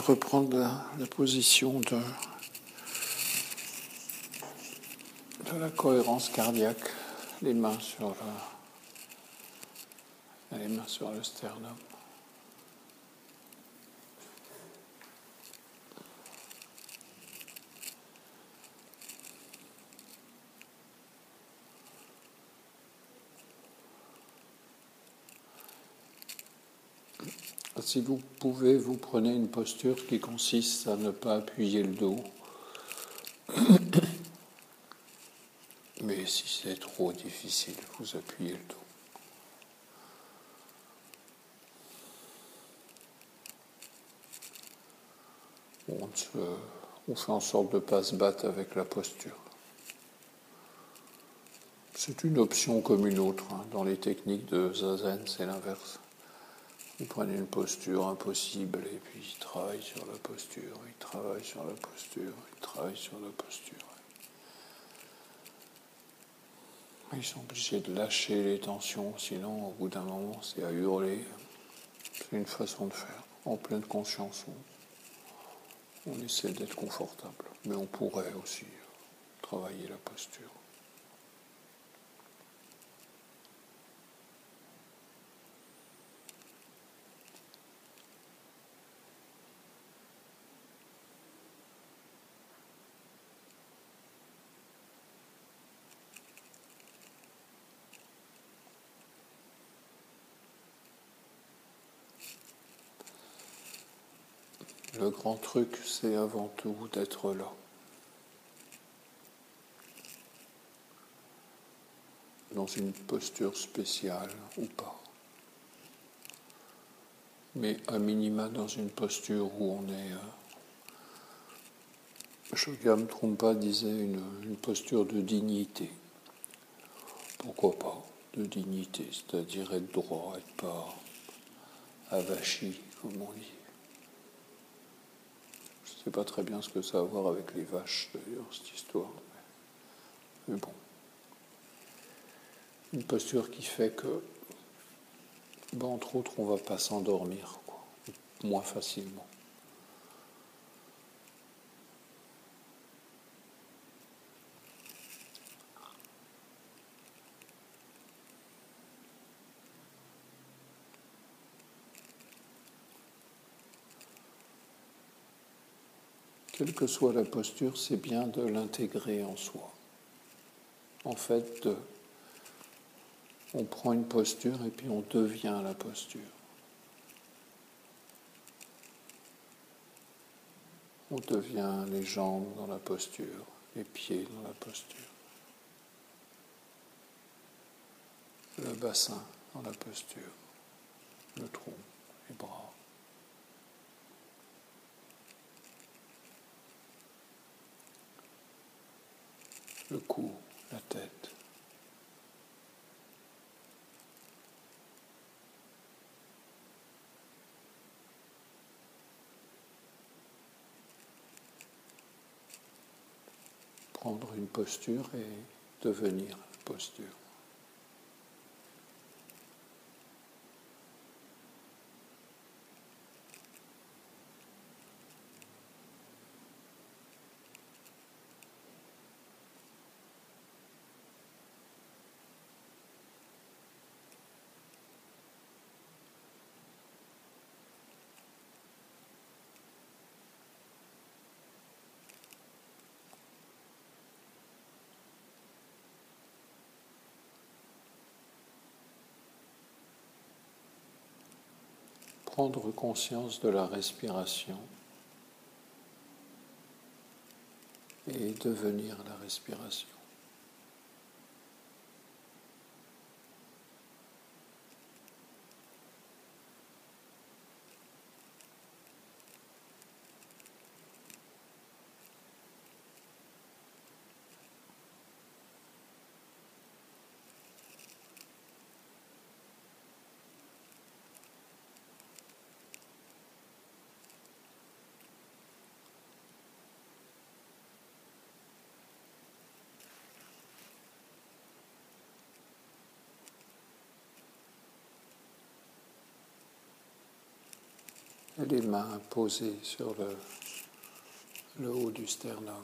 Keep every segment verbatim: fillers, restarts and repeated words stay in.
reprendre la, la position de, de la cohérence cardiaque, les mains sur le, les mains sur le sternum. Si vous pouvez, vous prenez une posture qui consiste à ne pas appuyer le dos. Mais si c'est trop difficile, vous appuyez le dos. On, se, on fait en sorte de ne pas se battre avec la posture. C'est une option comme une autre. Hein. Dans les techniques de Zazen, c'est l'inverse. Vous prenez une posture impossible et puis il travaille sur la posture, il travaille sur la posture, il travaille sur la posture. Ils sont obligés de lâcher les tensions, sinon au bout d'un moment c'est à hurler. C'est une façon de faire. En pleine conscience, on, on essaie d'être confortable, mais on pourrait aussi travailler la posture. Le grand truc, c'est avant tout d'être là. Dans une posture spéciale ou pas. Mais à minima dans une posture où on est... Euh, Shogam Trungpa disait une, une posture de dignité. Pourquoi pas de dignité, c'est-à-dire être droit, être pas avachi, comme on dit. Je ne sais pas très bien ce que ça a à voir avec les vaches, d'ailleurs, cette histoire. Mais, mais bon. Une posture qui fait que, ben, entre autres, on ne va pas s'endormir, quoi, moins facilement. Quelle que soit la posture, c'est bien de l'intégrer en soi. En fait, de, on prend une posture et puis on devient la posture. On devient les jambes dans la posture, les pieds dans la posture, le bassin dans la posture, le tronc, les bras. Le cou, la tête. Prendre une posture et devenir la posture. Prendre conscience de la respiration et devenir la respiration. et les mains posées sur le, le haut du sternum.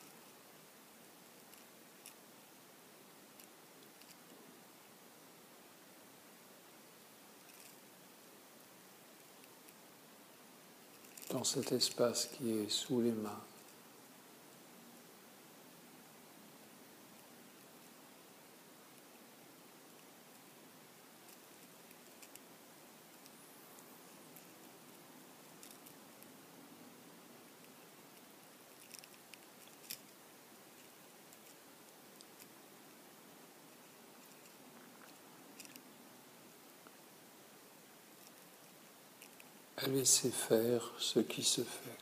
Dans cet espace qui est sous les mains. Et laisser faire ce qui se fait.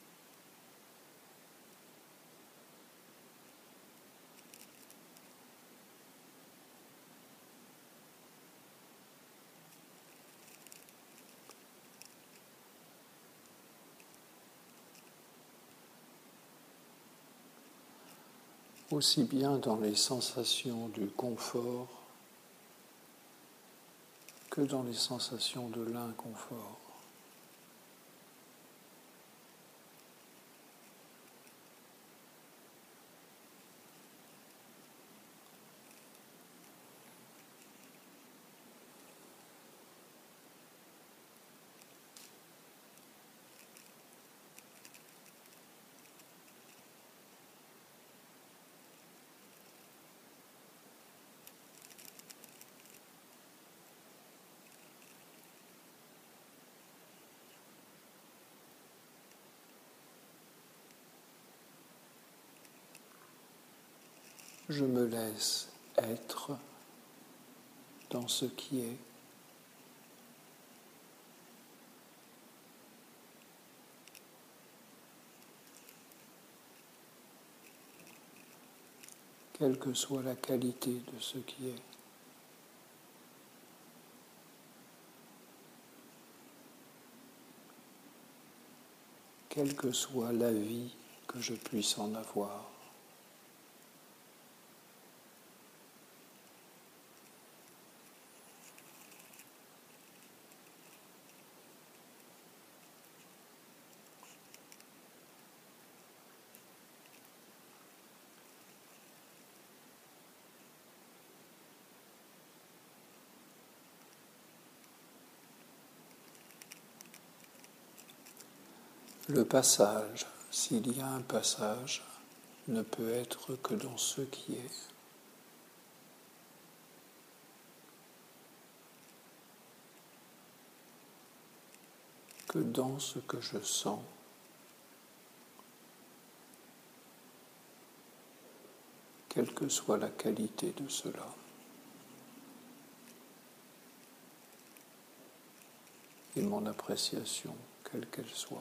Aussi bien dans les sensations du confort que dans les sensations de l'inconfort. Je me laisse être dans ce qui est. Quelle que soit la qualité de ce qui est. Quelle que soit la vie que je puisse en avoir. Le passage, s'il y a un passage, ne peut être que dans ce qui est. Que dans ce que je sens. Quelle que soit la qualité de cela. Et mon appréciation, quelle qu'elle soit.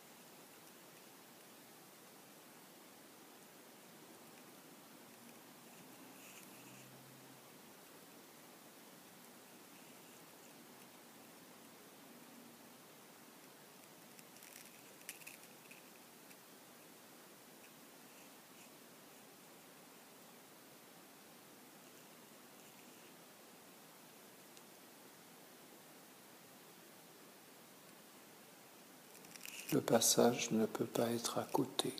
Le passage ne peut pas être à côté.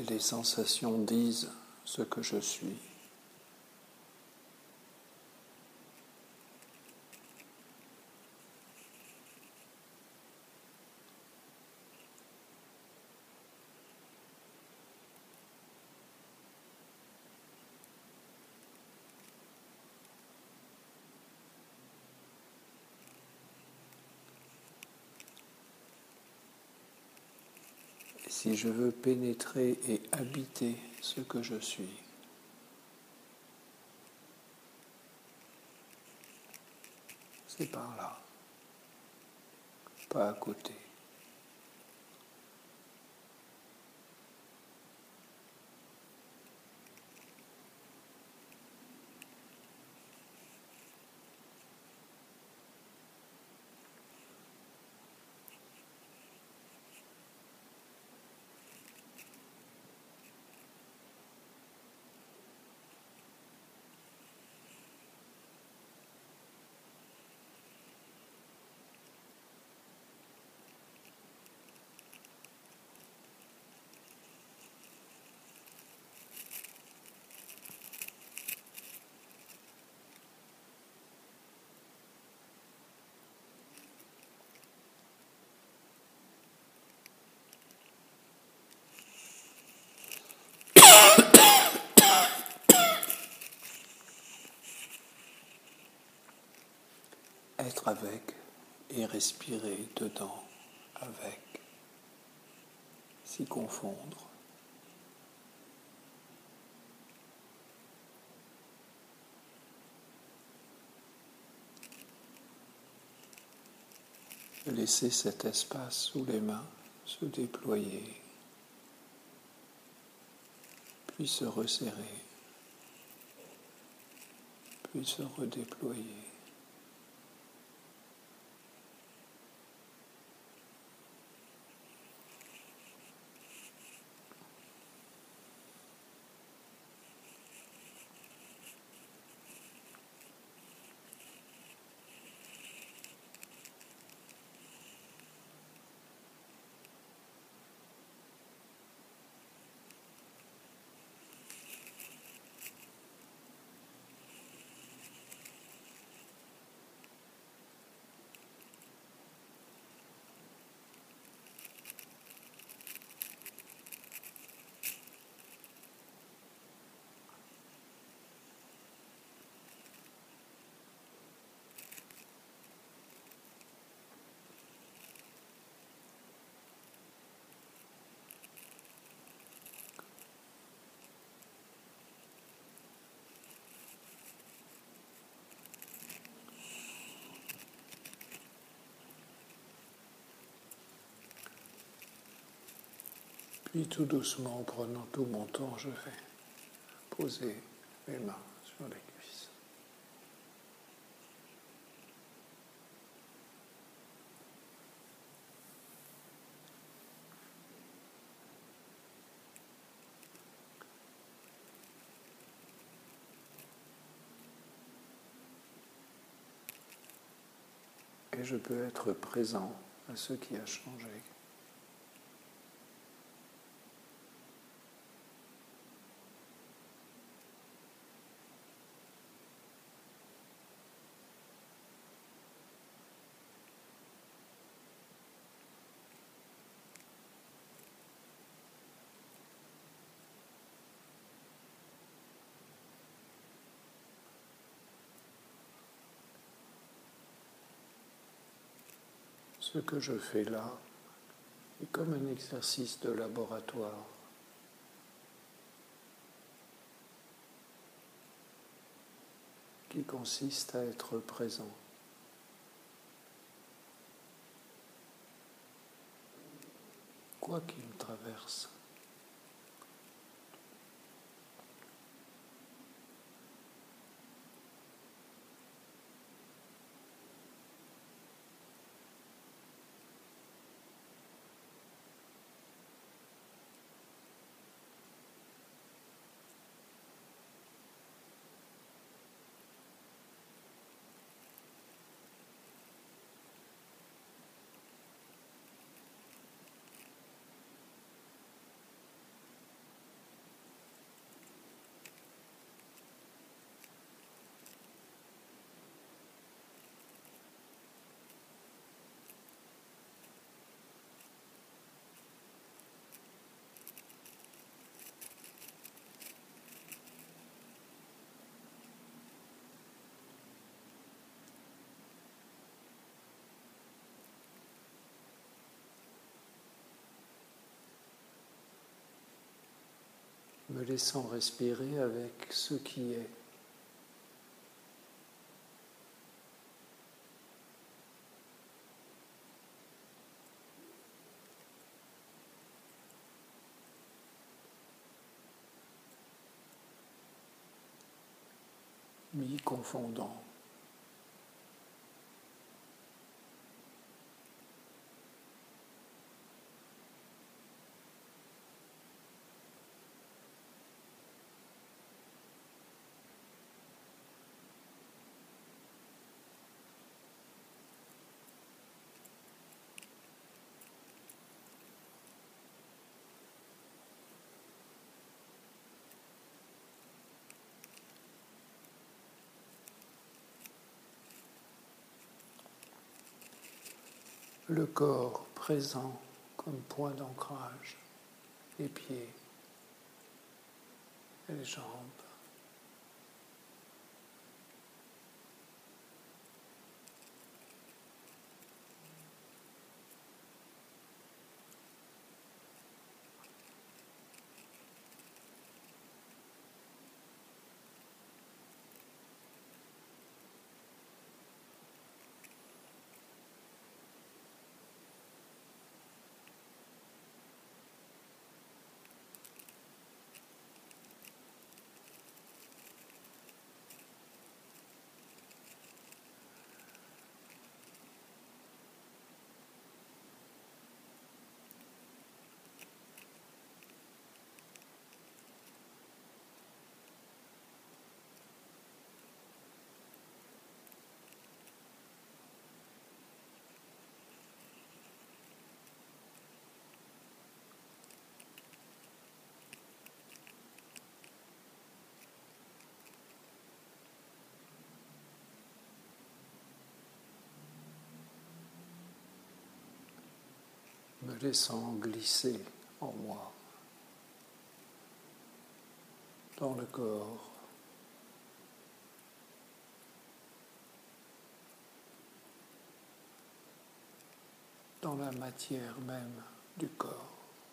les sensations disent ce que je suis. Et si je veux pénétrer et habiter ce que je suis, c'est par là, pas à côté. Être avec et respirer dedans avec, s'y confondre. Laisser cet espace sous les mains se déployer, puis se resserrer, puis se redéployer. Puis tout doucement, en prenant tout mon temps, je vais poser mes mains sur les cuisses. Et je peux être présent à ce qui a changé. Ce que je fais là est comme un exercice de laboratoire. Qui consiste à être présent. Quoi qu'il me traverse. me laissant respirer avec ce qui est. M'y confondant. Le corps présent comme point d'ancrage, les pieds, et les jambes. Me laissant glisser en moi, dans le corps, dans la matière même du corps.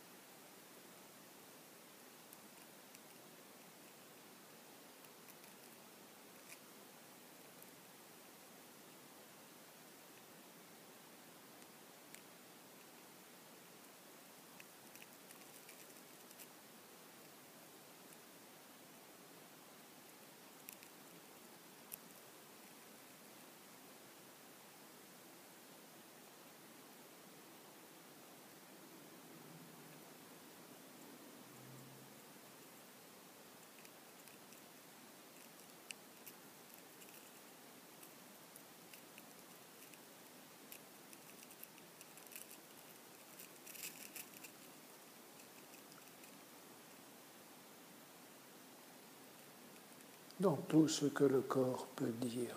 Dans tout ce que le corps peut dire.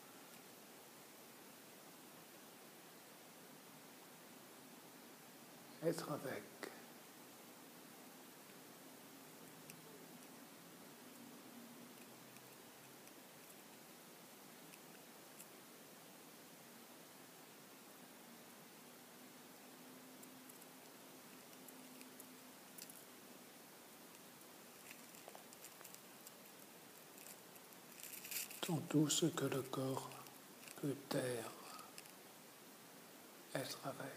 Être avec. Dans tout ce que le corps peut taire, être avec.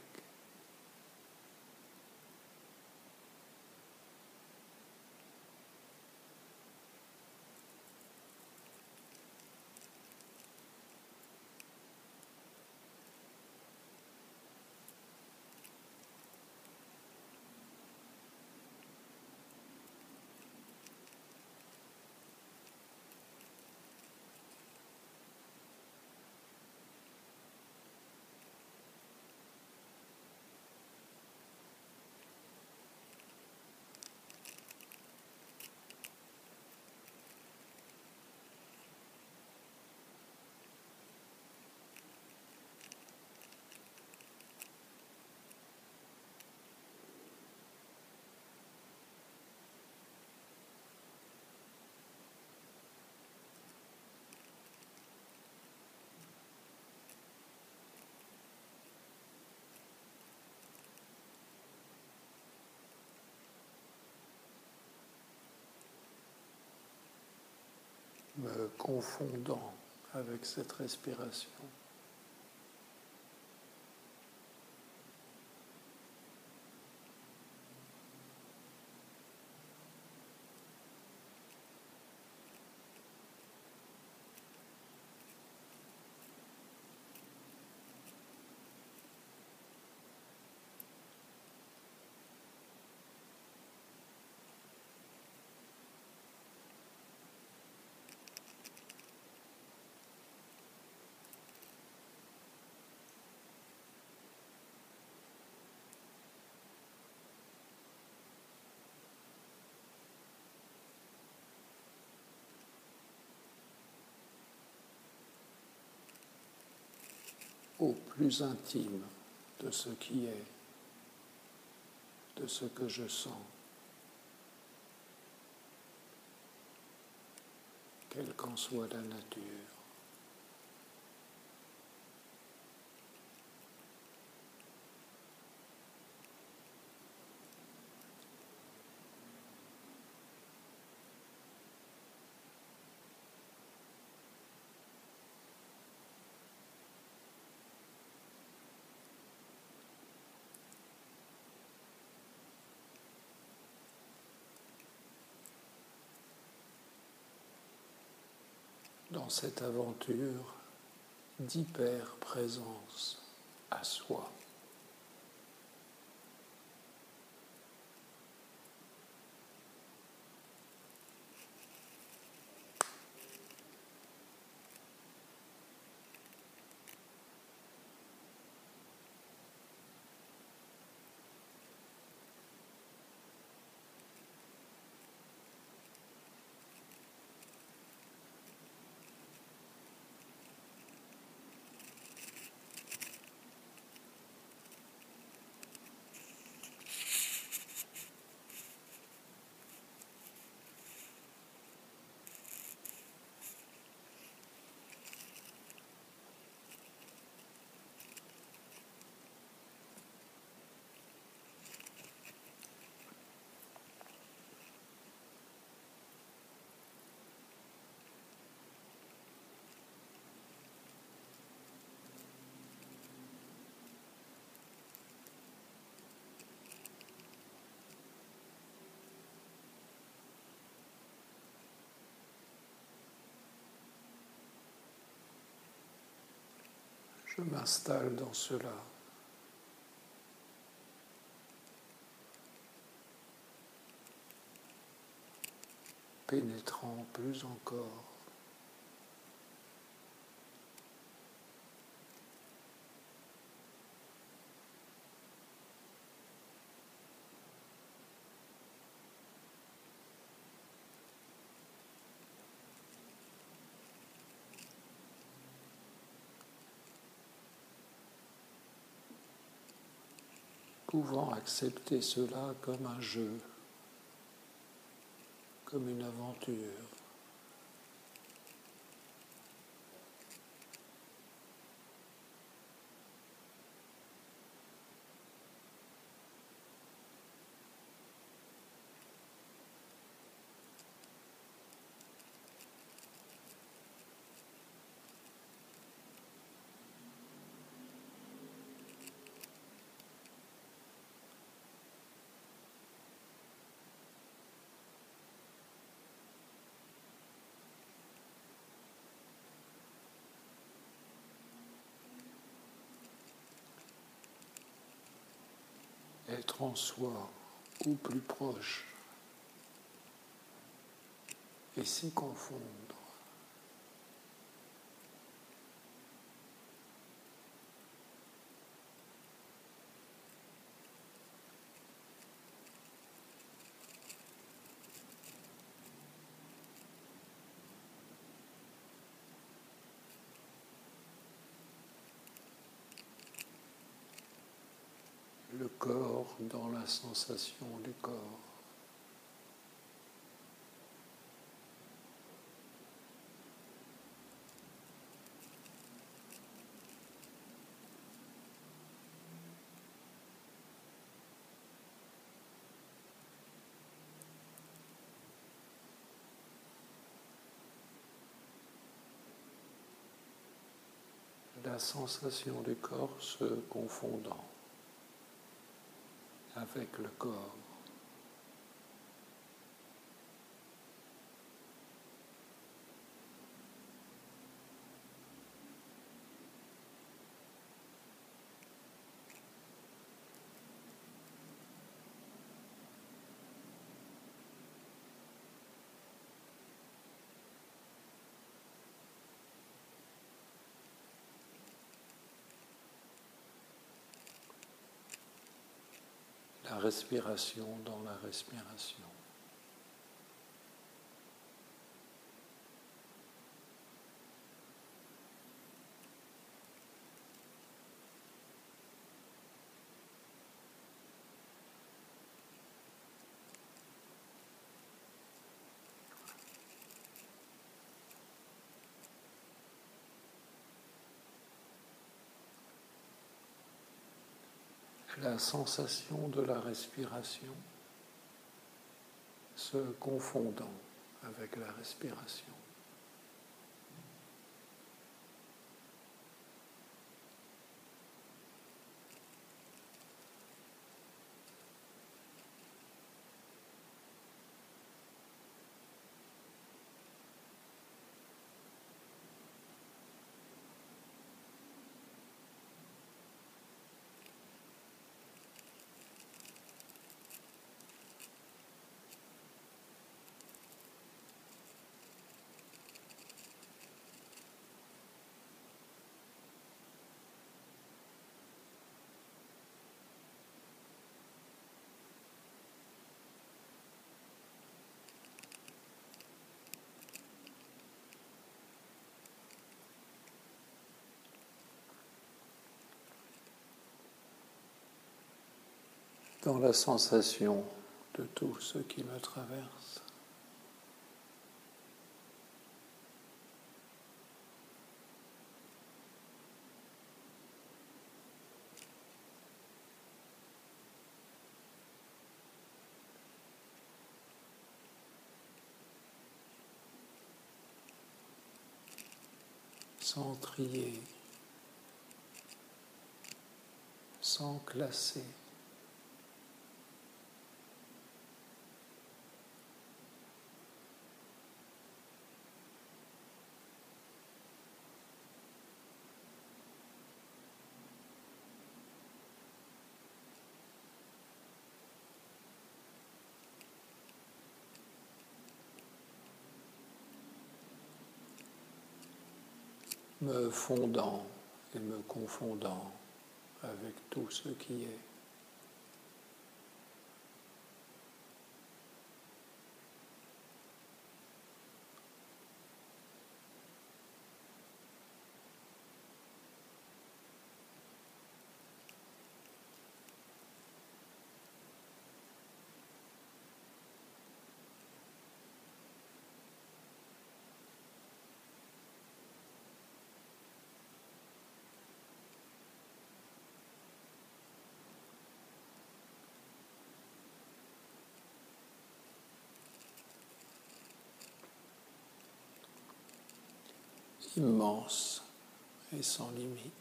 me confondant avec cette respiration. Au plus intime de ce qui est, de ce que je sens, quelle qu'en soit la nature. Dans cette aventure d'hyper-présence à soi. Je m'installe dans cela. Pénétrant plus encore. Pouvant accepter cela comme un jeu, comme une aventure. Être en soi ou plus proche et s'y confondre. Le corps dans la sensation du corps. sensation du corps se confondant avec le corps. La respiration dans la respiration. La sensation de la respiration se confondant avec la respiration. Dans la sensation de tout ce qui me traverse. Sans trier, sans classer. Me fondant et me confondant avec tout ce qui est. Immense et sans limite.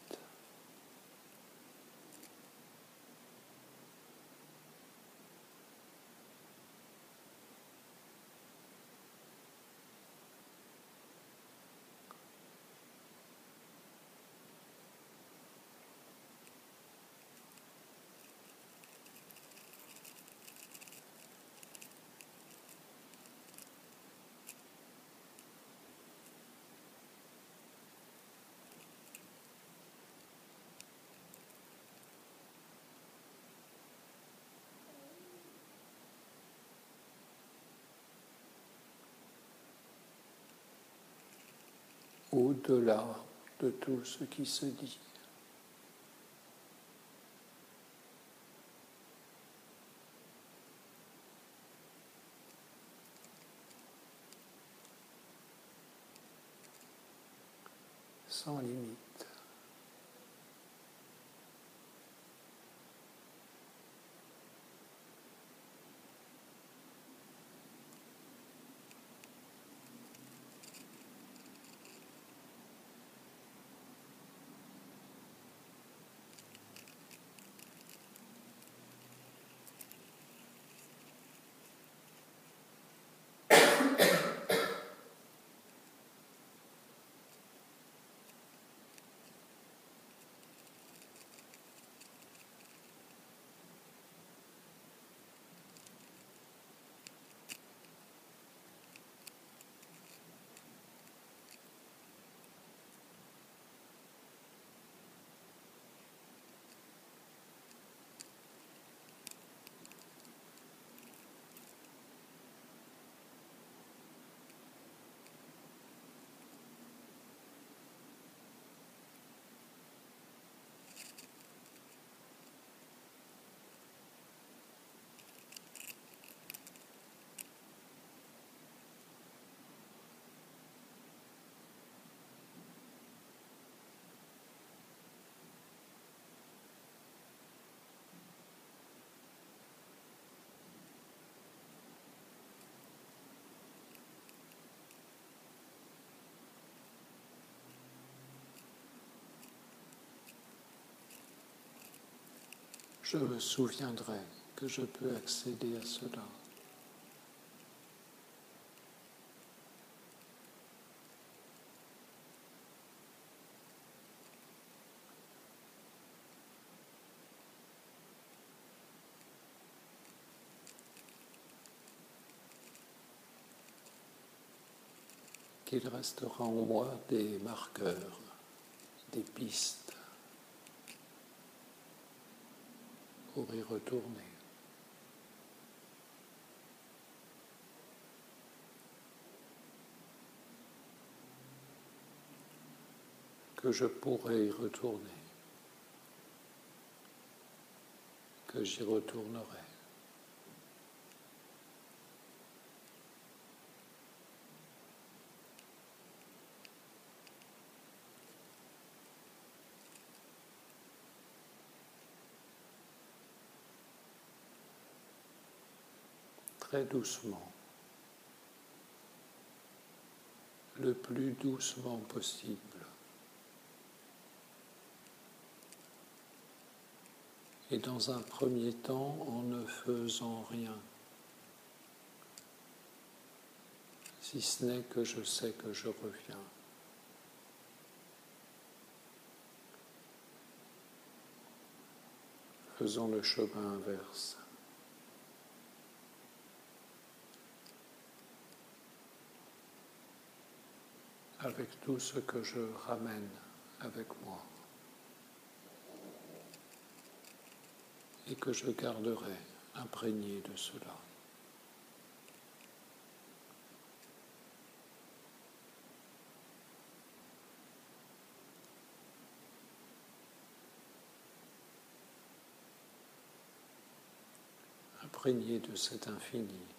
Au-delà de tout ce qui se dit. Sans limite. je me souviendrai que je peux accéder à cela. Qu'il restera en moi des marqueurs, des pistes pour y retourner. Que je pourrai y retourner, que j'y retournerai. Très doucement, le plus doucement possible. Et dans un premier temps, en ne faisant rien, si ce n'est que je sais que je reviens. Faisons le chemin inverse. Avec tout ce que je ramène avec moi et que je garderai imprégné de cela. Imprégné de cet infini.